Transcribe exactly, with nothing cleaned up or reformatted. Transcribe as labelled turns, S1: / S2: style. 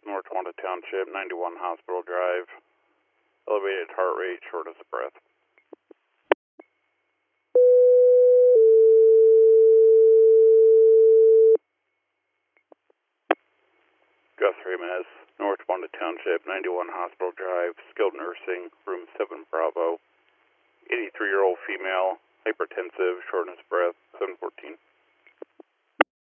S1: North Wanda Township, ninety-one Hospital Drive. Elevated heart rate, shortness of breath. Gus Ramirez, North Wanda Township, ninety-one Hospital Drive, skilled nursing, room seven Bravo. eighty-three-year-old female, hypertensive, shortness of breath, seven fourteen.